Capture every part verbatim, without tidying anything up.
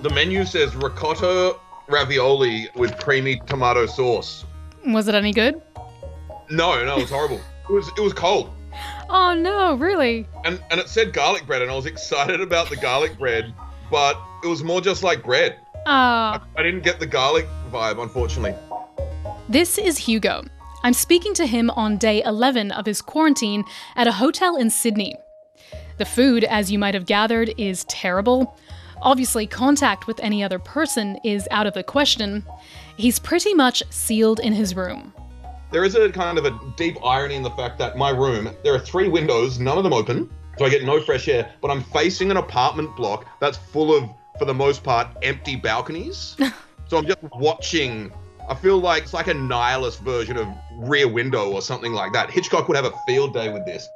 The menu says ricotta ravioli with creamy tomato sauce. Was it any good? No, no, it was horrible. It was it was cold. Oh no, really? And and it said garlic bread, and I was excited about the garlic bread, but it was more just like bread. Ah. I, I didn't get the garlic vibe, unfortunately. This is Hugo. I'm speaking to him on day eleven of his quarantine at a hotel in Sydney. The food, as you might have gathered, is terrible. Obviously, contact with any other person is out of the question. He's pretty much sealed in his room. There is a kind of a deep irony in the fact that my room, there are three windows, none of them open, so I get no fresh air, but I'm facing an apartment block that's full of, for the most part, empty balconies. So I'm just watching. I feel like it's like a nihilist version of Rear Window or something like that. Hitchcock would have a field day with this.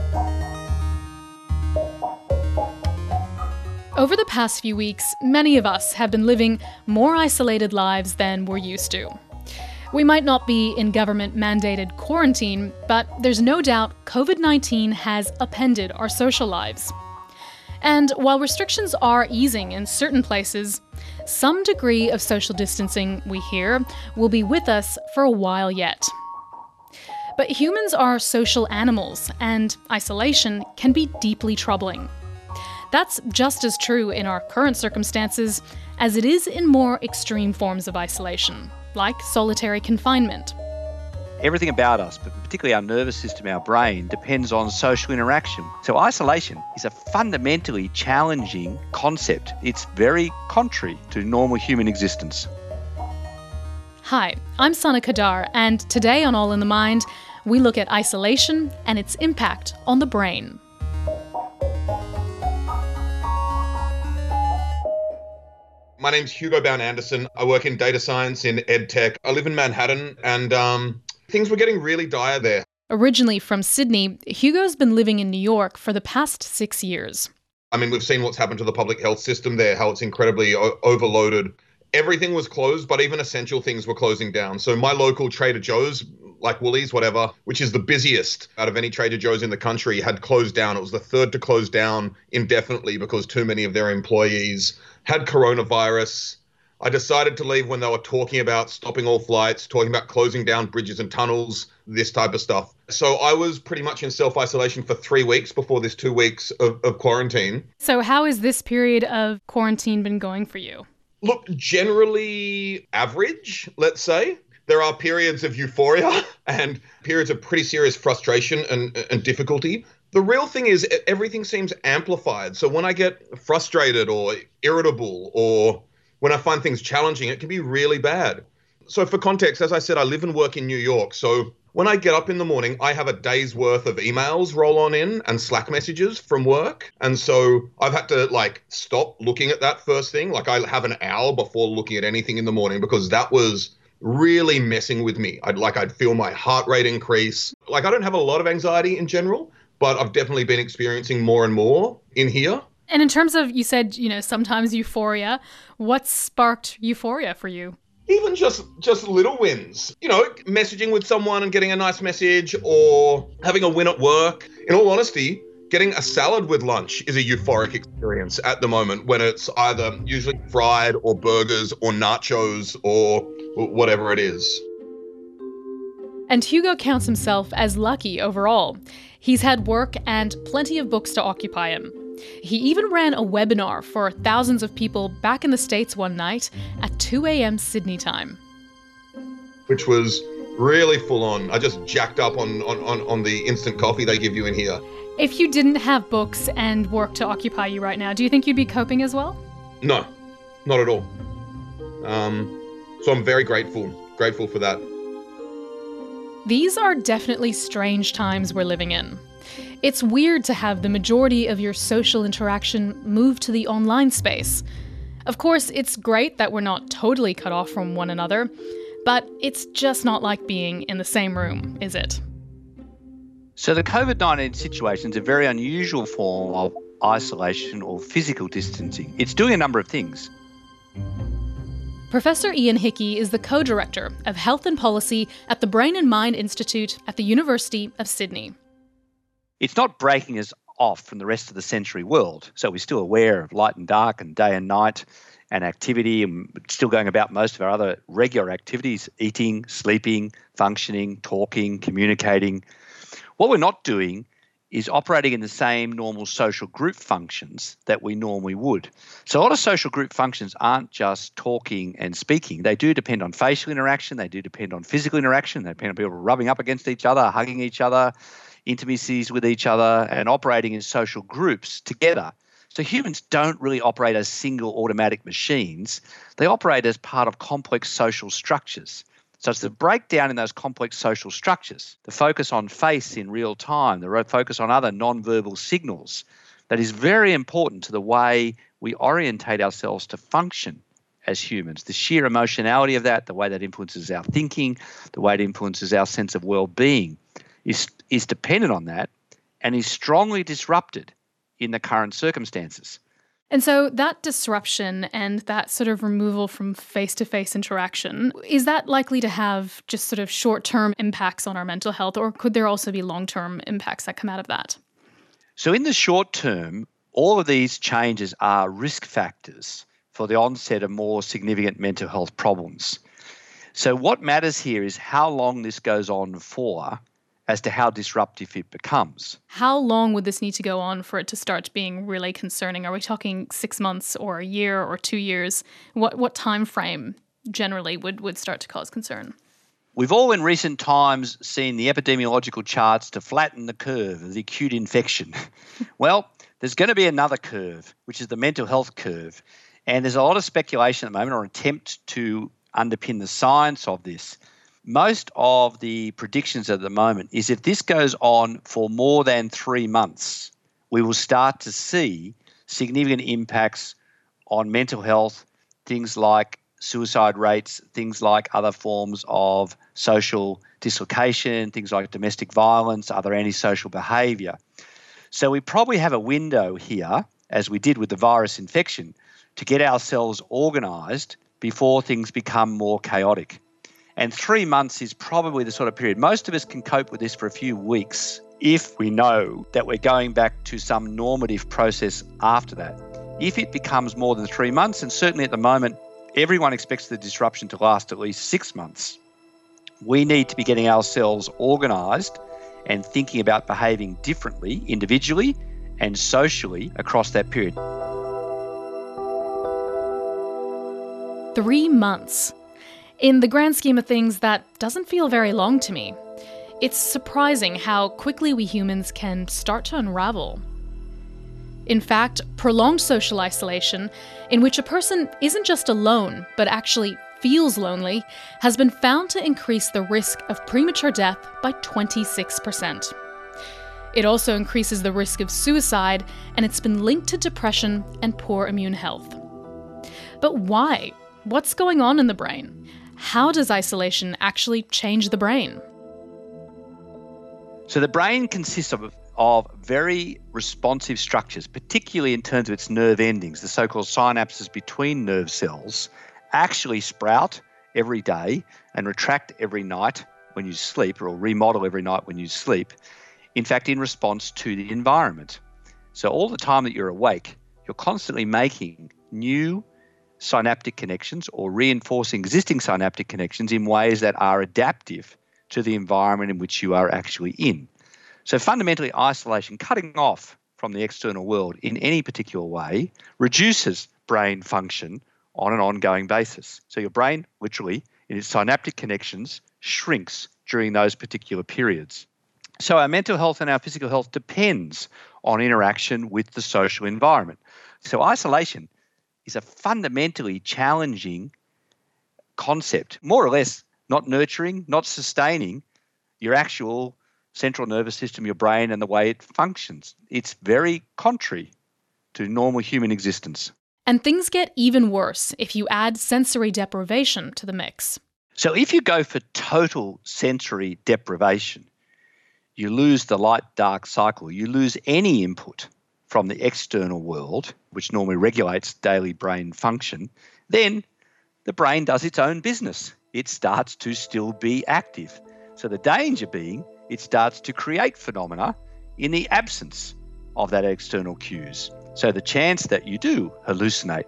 Over the past few weeks, many of us have been living more isolated lives than we're used to. We might not be in government-mandated quarantine, but there's no doubt covid nineteen has upended our social lives. And while restrictions are easing in certain places, some degree of social distancing, we hear, will be with us for a while yet. But humans are social animals, and isolation can be deeply troubling. That's just as true in our current circumstances as it is in more extreme forms of isolation, like solitary confinement. Everything about us, but particularly our nervous system, our brain, depends on social interaction. So isolation is a fundamentally challenging concept. It's very contrary to normal human existence. Hi, I'm Sana Kadar, and today on All in the Mind, we look at isolation and its impact on the brain. My name's Hugo Bown-Anderson. I work in data science in EdTech. I live in Manhattan, and um, things were getting really dire there. Originally from Sydney, Hugo's been living in New York for the past six years. I mean, we've seen what's happened to the public health system there, how it's incredibly o- overloaded. Everything was closed, but even essential things were closing down. So my local Trader Joe's, like Woolies, whatever, which is the busiest out of any Trader Joe's in the country, had closed down. It was the third to close down indefinitely because too many of their employees had coronavirus. I decided to leave when they were talking about stopping all flights, talking about closing down bridges and tunnels, this type of stuff. So I was pretty much in self-isolation for three weeks before this two weeks of, of quarantine. So how has this period of quarantine been going for you? Look, generally average, let's say. There are periods of euphoria and periods of pretty serious frustration and, and difficulty. The real thing is everything seems amplified. So when I get frustrated or irritable or when I find things challenging, it can be really bad. So for context, as I said, I live and work in New York. So when I get up in the morning, I have a day's worth of emails roll on in and Slack messages from work. And so I've had to like stop looking at that first thing. Like I have an hour before looking at anything in the morning because that was really messing with me. I'd like I'd feel my heart rate increase. Like I don't have a lot of anxiety in general, but I've definitely been experiencing more and more in here. And in terms of, you said, you know, sometimes euphoria, what sparked euphoria for you? Even just just little wins, you know, messaging with someone and getting a nice message or having a win at work. In all honesty, getting a salad with lunch is a euphoric experience at the moment when it's either usually fried or burgers or nachos or whatever it is. And Hugo counts himself as lucky overall. He's had work and plenty of books to occupy him. He even ran a webinar for thousands of people back in the States one night at two a.m. Sydney time. Which was really full on. I just jacked up on, on, on, on the instant coffee they give you in here. If you didn't have books and work to occupy you right now, do you think you'd be coping as well? No, not at all. Um, so I'm very grateful, grateful for that. These are definitely strange times we're living in. It's weird to have the majority of your social interaction move to the online space. Of course, it's great that we're not totally cut off from one another, but it's just not like being in the same room, is it? So the covid nineteen situation is a very unusual form of isolation or physical distancing. It's doing a number of things. Professor Ian Hickey is the co-director of Health and Policy at the Brain and Mind Institute at the University of Sydney. It's not breaking us off from the rest of the sensory world, so we're still aware of light and dark and day and night. and activity, and still going about most of our other regular activities, eating, sleeping, functioning, talking, communicating. What we're not doing is operating in the same normal social group functions that we normally would. So a lot of social group functions aren't just talking and speaking. They do depend on facial interaction. They do depend on physical interaction. They depend on people rubbing up against each other, hugging each other, intimacies with each other, and operating in social groups together. So humans don't really operate as single automatic machines. They operate as part of complex social structures. So it's the breakdown in those complex social structures, the focus on face in real time, the focus on other non-verbal signals, that is very important to the way we orientate ourselves to function as humans. The sheer emotionality of that, the way that influences our thinking, the way it influences our sense of well-being is, is dependent on that and is strongly disrupted in the current circumstances. And so that disruption and that sort of removal from face-to-face interaction, is that likely to have just sort of short-term impacts on our mental health, or could there also be long-term impacts that come out of that? So in the short term, all of these changes are risk factors for the onset of more significant mental health problems. So what matters here is how long this goes on for, as to how disruptive it becomes. How long would this need to go on for it to start being really concerning? Are we talking six months or a year or two years? What what time frame generally would, would start to cause concern? We've all in recent times seen the epidemiological charts to flatten the curve of the acute infection. Well, there's going to be another curve, which is the mental health curve. And there's a lot of speculation at the moment, or attempt to underpin the science of this. Most of the predictions at the moment is if this goes on for more than three months, we will start to see significant impacts on mental health, things like suicide rates, things like other forms of social dislocation, things like domestic violence, other antisocial behaviour. So we probably have a window here, as we did with the virus infection, to get ourselves organised before things become more chaotic. And three months is probably the sort of period. Most of us can cope with this for a few weeks if we know that we're going back to some normative process after that. If it becomes more than three months, and certainly at the moment, everyone expects the disruption to last at least six months, we need to be getting ourselves organised and thinking about behaving differently individually and socially across that period. Three months. In the grand scheme of things, that doesn't feel very long to me. It's surprising how quickly we humans can start to unravel. In fact, prolonged social isolation, in which a person isn't just alone, but actually feels lonely, has been found to increase the risk of premature death by twenty-six percent. It also increases the risk of suicide, and it's been linked to depression and poor immune health. But why? What's going on in the brain? How does isolation actually change the brain? So the brain consists of, of very responsive structures, particularly in terms of its nerve endings. The so-called synapses between nerve cells actually sprout every day and retract every night when you sleep, or remodel every night when you sleep, in fact, in response to the environment. So all the time that you're awake, you're constantly making new synaptic connections or reinforcing existing synaptic connections in ways that are adaptive to the environment in which you are actually in. So fundamentally, isolation, cutting off from the external world in any particular way, reduces brain function on an ongoing basis. So your brain, literally, in its synaptic connections, shrinks during those particular periods. So our mental health and our physical health depends on interaction with the social environment. So isolation is a fundamentally challenging concept, more or less not nurturing, not sustaining your actual central nervous system, your brain, and the way it functions. It's very contrary to normal human existence. And things get even worse if you add sensory deprivation to the mix. So if you go for total sensory deprivation, you lose the light-dark cycle. You lose any input from the external world, which normally regulates daily brain function. Then the brain does its own business. It starts to still be active. So the danger being, it starts to create phenomena in the absence of that external cues. So the chance that you do hallucinate,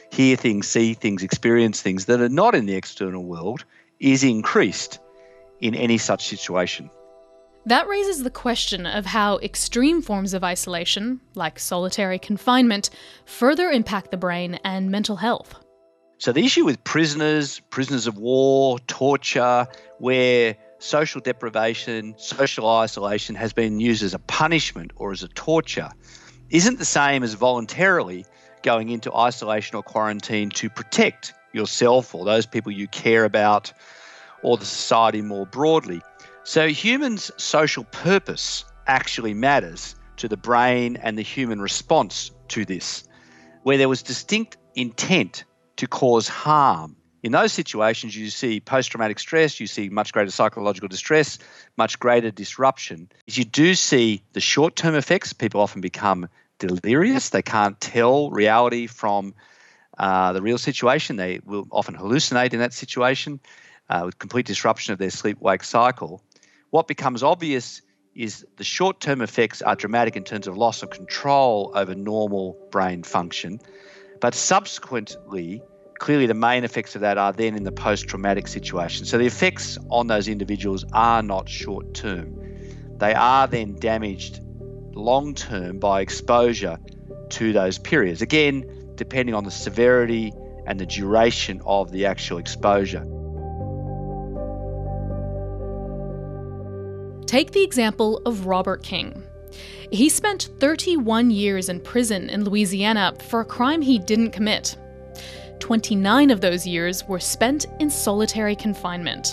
hear things, see things, experience things that are not in the external world is increased in any such situation. That raises the question of how extreme forms of isolation, like solitary confinement, further impact the brain and mental health. So the issue with prisoners, prisoners of war, torture, where social deprivation, social isolation has been used as a punishment or as a torture, isn't the same as voluntarily going into isolation or quarantine to protect yourself or those people you care about or the society more broadly. So humans' social purpose actually matters to the brain and the human response to this, where there was distinct intent to cause harm. In those situations, you see post-traumatic stress, you see much greater psychological distress, much greater disruption. You do see the short-term effects. People often become delirious. They can't tell reality from uh, the real situation. They will often hallucinate in that situation uh, with complete disruption of their sleep-wake cycle. What becomes obvious is the short-term effects are dramatic in terms of loss of control over normal brain function, but subsequently, clearly the main effects of that are then in the post-traumatic situation. So the effects on those individuals are not short-term. They are then damaged long-term by exposure to those periods, again, depending on the severity and the duration of the actual exposure. Take the example of Robert King. He spent thirty-one years in prison in Louisiana for a crime he didn't commit. twenty-nine of those years were spent in solitary confinement.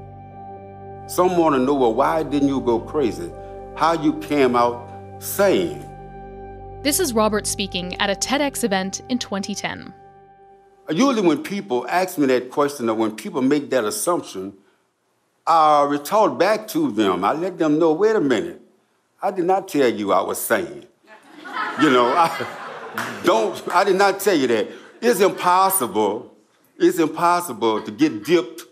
Some want to know, well, why didn't you go crazy? How you came out sane? This is Robert speaking at a TEDx event in twenty ten. Usually when people ask me that question or when people make that assumption, I retort back to them. I let them know, wait a minute, I did not tell you I was sane. You know, I don't, I did not tell you that. It's impossible, it's impossible to get dipped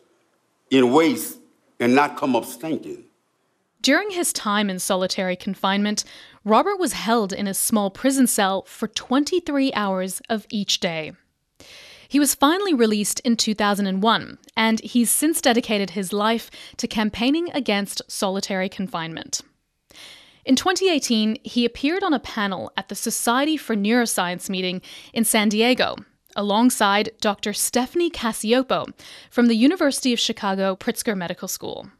in waste and not come up stinking. During his time in solitary confinement, Robert was held in a small prison cell for twenty-three hours of each day. He was finally released in two thousand one, and he's since dedicated his life to campaigning against solitary confinement. In twenty eighteen, he appeared on a panel at the Society for Neuroscience meeting in San Diego, alongside Doctor Stephanie Cacioppo from the University of Chicago Pritzker Medical School.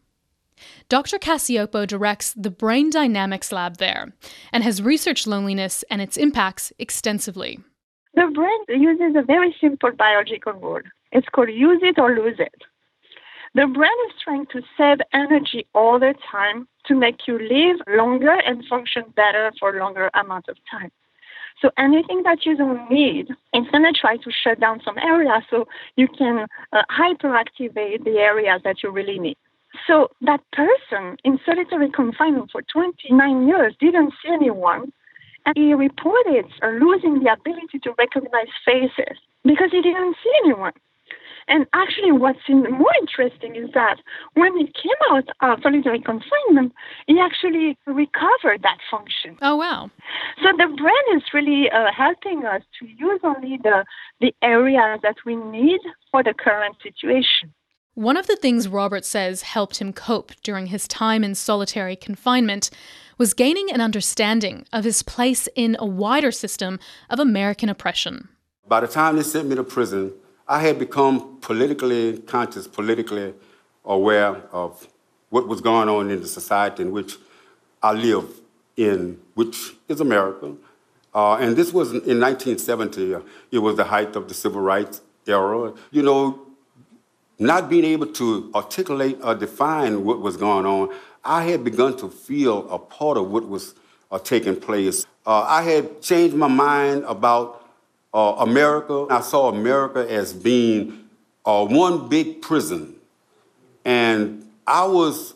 Doctor Cacioppo directs the Brain Dynamics Lab there and has researched loneliness and its impacts extensively. The brain uses a very simple biological rule. It's called use it or lose it. The brain is trying to save energy all the time to make you live longer and function better for a longer amount of time. So anything that you don't need, it's going to try to shut down some areas so you can uh, hyperactivate the areas that you really need. So that person in solitary confinement for twenty-nine years didn't see anyone, and he reported losing the ability to recognize faces because he didn't see anyone. And actually what's more interesting is that when he came out of solitary confinement, he actually recovered that function. Oh, wow. So the brain is really uh, helping us to use only the, the areas that we need for the current situation. One of the things Robert says helped him cope during his time in solitary confinement was gaining an understanding of his place in a wider system of American oppression. By the time they sent me to prison, I had become politically conscious, politically aware of what was going on in the society in which I live in, which is America. Uh, and this was in nineteen seventy. Uh, it was the height of the civil rights era. You know, not being able to articulate or define what was going on, I had begun to feel a part of what was uh, taking place. Uh, I had changed my mind about uh, America. I saw America as being uh, one big prison. And I was,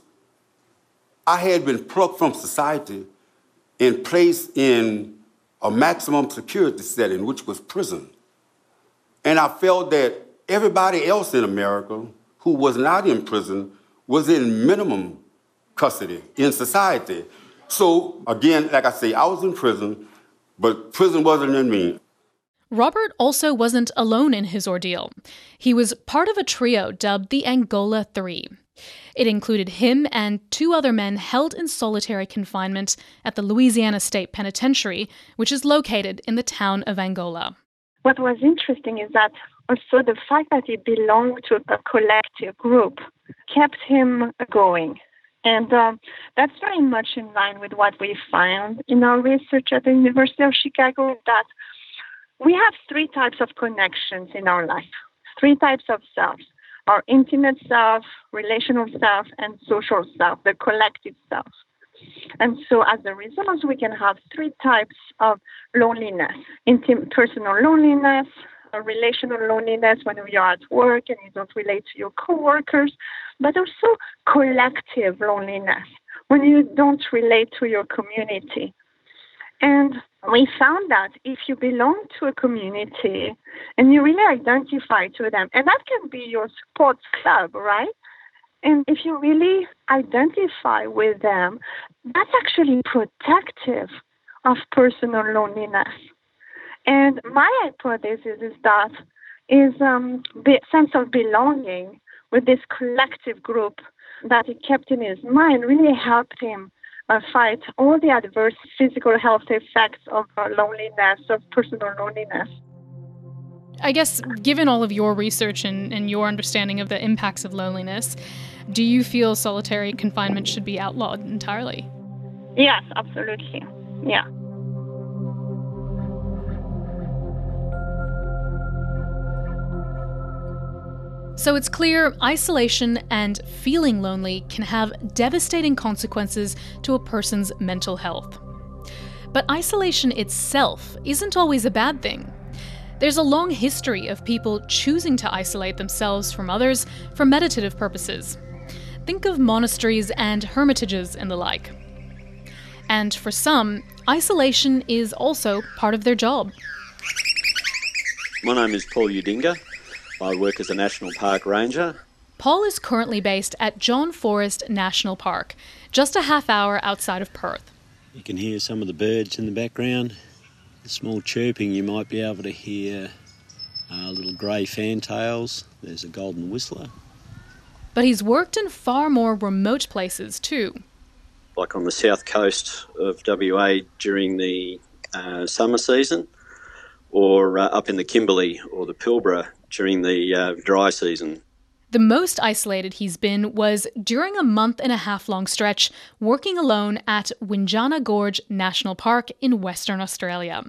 I had been plucked from society and placed in a maximum security setting, which was prison. And I felt that everybody else in America who was not in prison was in minimum custody in society. So again, like I say, I was in prison, but prison wasn't in me. Robert also wasn't alone in his ordeal. He was part of a trio dubbed the Angola Three. It included him and two other men held in solitary confinement at the Louisiana State Penitentiary, which is located in the town of Angola. What was interesting is that also the fact that he belonged to a collective group kept him going. And uh, that's very much in line with what we found in our research at the University of Chicago, that we have three types of connections in our life, three types of selves: our intimate self, relational self, and social self, the collective self. And so as a result, we can have three types of loneliness: intimate, personal loneliness, a relational loneliness when you're at work and you don't relate to your coworkers, but also collective loneliness when you don't relate to your community. And we found that if you belong to a community and you really identify to them, and that can be your sports club, right? And if you really identify with them, that's actually protective of personal loneliness. And my hypothesis is that is um, the sense of belonging with this collective group that he kept in his mind really helped him uh, fight all the adverse physical health effects of uh, loneliness, of personal loneliness. I guess, given all of your research and, and your understanding of the impacts of loneliness, do you feel solitary confinement should be outlawed entirely? Yes, absolutely. Yeah. So it's clear isolation and feeling lonely can have devastating consequences to a person's mental health. But isolation itself isn't always a bad thing. There's a long history of people choosing to isolate themselves from others for meditative purposes. Think of monasteries and hermitages and the like. And for some, isolation is also part of their job. My name is Paul Udinga. I work as a National Park Ranger. Paul is currently based at John Forest National Park, just a half hour outside of Perth. You can hear some of the birds in the background. The small chirping, you might be able to hear uh, little grey fantails. There's a golden whistler. But he's worked in far more remote places too. Like on the south coast of W A during the uh, summer season, or uh, up in the Kimberley or the Pilbara during the uh, dry season. The most isolated he's been was during a month and a half long stretch working alone at Windjana Gorge National Park in Western Australia.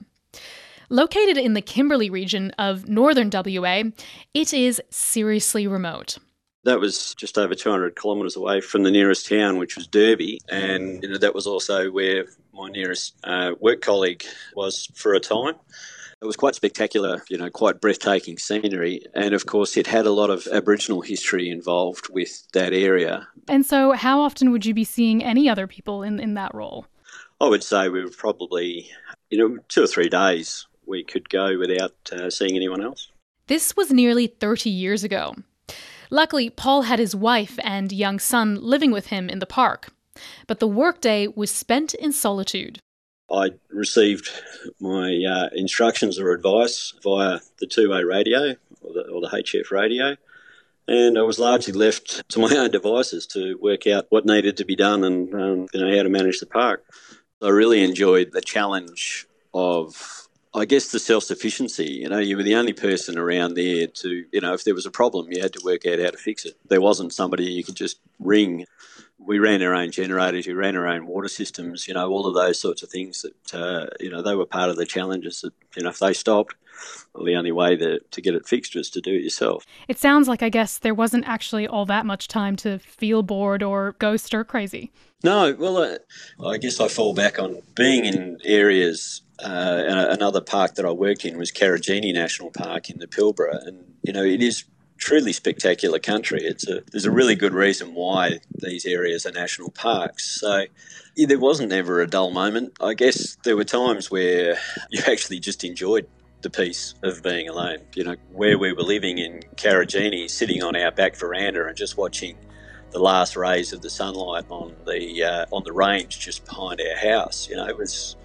Located in the Kimberley region of northern W A, it is seriously remote. That was just over two hundred kilometres away from the nearest town, which was Derby, and you know, that was also where my nearest uh, work colleague was for a time. It was quite spectacular, you know, quite breathtaking scenery. And of course, it had a lot of Aboriginal history involved with that area. And so how often would you be seeing any other people in, in that role? I would say we were probably, you know, two or three days we could go without uh, seeing anyone else. This was nearly thirty years ago. Luckily, Paul had his wife and young son living with him in the park. But the workday was spent in solitude. I received my uh, instructions or advice via the two-way radio or the, or the H F radio, and I was largely left to my own devices to work out what needed to be done and um, you know, how to manage the park. I really enjoyed the challenge of, I guess, the self-sufficiency. You know, you were the only person around there to, you know, if there was a problem, you had to work out how to fix it. There wasn't somebody you could just ring. We ran our own generators, we ran our own water systems, you know, all of those sorts of things that, uh, you know, they were part of the challenges that, you know, if they stopped, well, the only way that, to get it fixed was to do it yourself. It sounds like, I guess, there wasn't actually all that much time to feel bored or go stir crazy. No, well, uh, I guess I fall back on being in areas. Uh, and another park that I worked in was Karijini National Park in the Pilbara, and, you know, it is truly spectacular country. It's a, there's a really good reason why these areas are national parks. So yeah, there wasn't ever a dull moment. I guess there were times where you actually just enjoyed the peace of being alone. You know, where we were living in Karijini, sitting on our back veranda and just watching the last rays of the sunlight on the uh, on the range just behind our house. You know, it was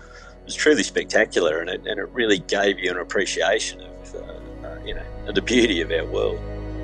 was truly spectacular, and it, and it really gave you an appreciation of, uh, uh, you know, the beauty of our world.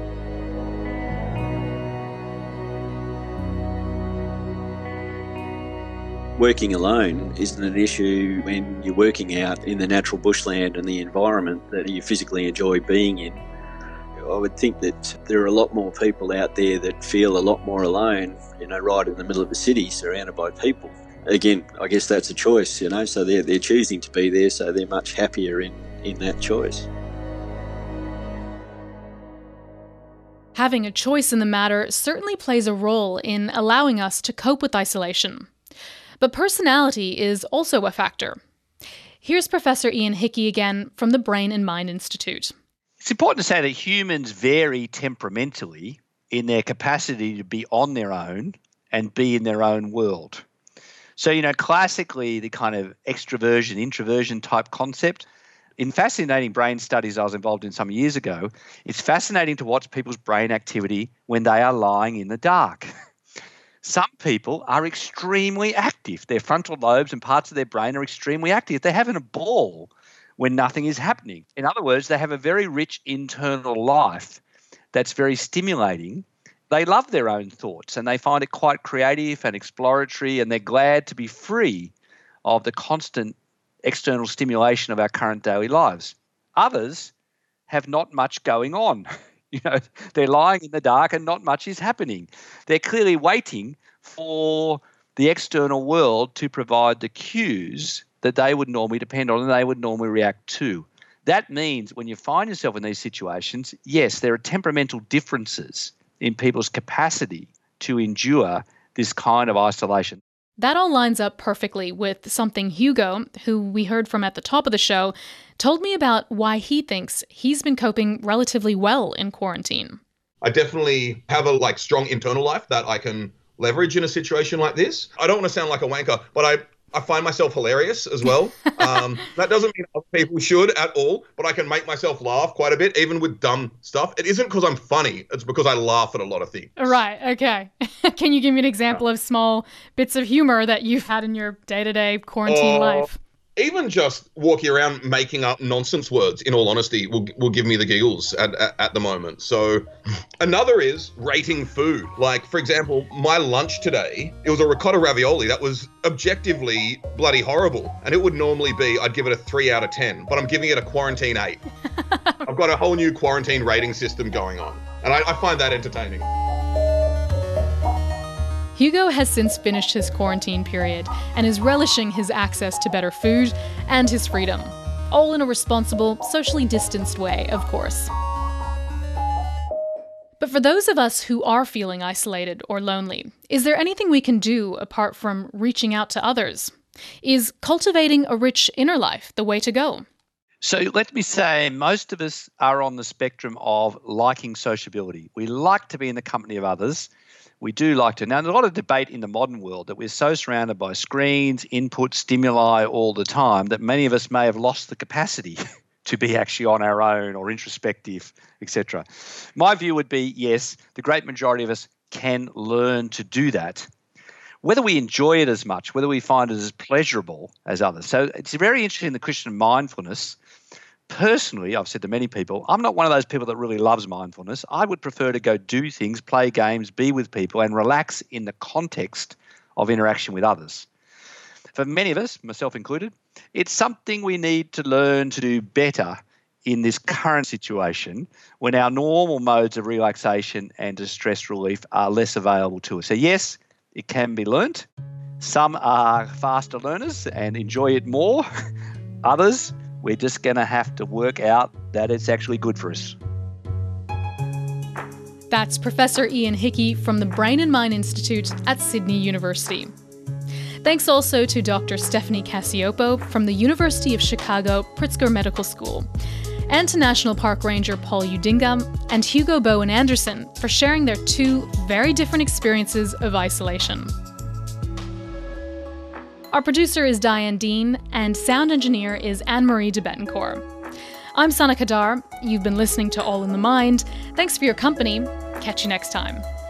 Working alone isn't an issue when you're working out in the natural bushland and the environment that you physically enjoy being in. I would think that there are a lot more people out there that feel a lot more alone, you know, right in the middle of the city, surrounded by people. Again, I guess that's a choice, you know, so they're, they're choosing to be there, so they're much happier in, in that choice. Having a choice in the matter certainly plays a role in allowing us to cope with isolation. But personality is also a factor. Here's Professor Ian Hickey again from the Brain and Mind Institute. It's important to say that humans vary temperamentally in their capacity to be on their own and be in their own world. So, you know, classically, the kind of extroversion, introversion type concept, in fascinating brain studies I was involved in some years ago, it's fascinating to watch people's brain activity when they are lying in the dark. Some people are extremely active. Their frontal lobes and parts of their brain are extremely active. They're having a ball when nothing is happening. In other words, they have a very rich internal life that's very stimulating. They love their own thoughts and they find it quite creative and exploratory, and they're glad to be free of the constant external stimulation of our current daily lives. Others have not much going on. You know, they're lying in the dark and not much is happening. They're clearly waiting for the external world to provide the cues that they would normally depend on and they would normally react to. That means when you find yourself in these situations, yes, there are temperamental differences in people's capacity to endure this kind of isolation. That all lines up perfectly with something Hugo, who we heard from at the top of the show, told me about why he thinks he's been coping relatively well in quarantine. I definitely have a like strong internal life that I can leverage in a situation like this. I don't want to sound like a wanker, but I I find myself hilarious as well. Um, that doesn't mean other people should at all, but I can make myself laugh quite a bit, even with dumb stuff. It isn't because I'm funny. It's because I laugh at a lot of things. Right. Okay. Can you give me an example of small bits of humor that you've had in your day-to-day quarantine uh, life? Even just walking around making up nonsense words, in all honesty, will will give me the giggles at, at, at the moment. So another is rating food. Like, for example, my lunch today, it was a ricotta ravioli that was objectively bloody horrible. And it would normally be, I'd give it a three out of ten, but I'm giving it a quarantine eight. I've got a whole new quarantine rating system going on. And I, I find that entertaining. Hugo has since finished his quarantine period and is relishing his access to better food and his freedom. All in a responsible, socially distanced way, of course. But for those of us who are feeling isolated or lonely, is there anything we can do apart from reaching out to others? Is cultivating a rich inner life the way to go? So let me say, most of us are on the spectrum of liking sociability. We like to be in the company of others. We do like to. Now, there's a lot of debate in the modern world that we're so surrounded by screens, input, stimuli all the time that many of us may have lost the capacity to be actually on our own or introspective, et cetera. My view would be, yes, the great majority of us can learn to do that, whether we enjoy it as much, whether we find it as pleasurable as others. So it's very interesting in the Christian mindfulness. Personally, I've said to many people, I'm not one of those people that really loves mindfulness. I would prefer to go do things, play games, be with people and relax in the context of interaction with others. For many of us, myself included, it's something we need to learn to do better in this current situation when our normal modes of relaxation and distress relief are less available to us. So yes, it can be learnt. Some are faster learners and enjoy it more. Others, we're just going to have to work out that it's actually good for us. That's Professor Ian Hickey from the Brain and Mind Institute at Sydney University. Thanks also to Doctor Stephanie Cacioppo from the University of Chicago Pritzker Medical School, and to National Park Ranger Paul Udinga and Hugo Bowen Anderson for sharing their two very different experiences of isolation. Our producer is Diane Dean, and sound engineer is Anne-Marie de Bettencourt. I'm Sana Kadar. You've been listening to All in the Mind. Thanks for your company. Catch you next time.